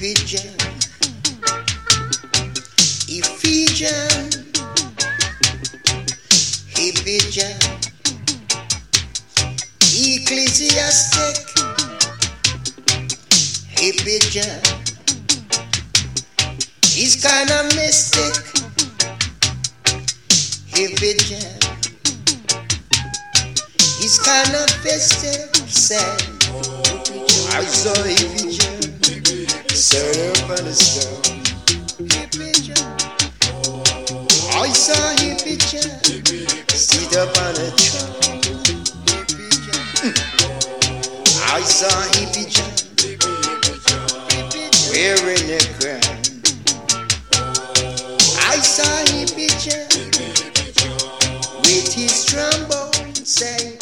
Ephesians, Ephesians, Ephesians, Ecclesiastic, Ephesians, he's kind of mystic, Ephesians, he's kind of festive, sad. I saw Ephesians, set up on the stone. I saw Ephesians, sit up on a throne. I saw Ephesians, wearing a crown. I saw Ephesians, with his trombone, say.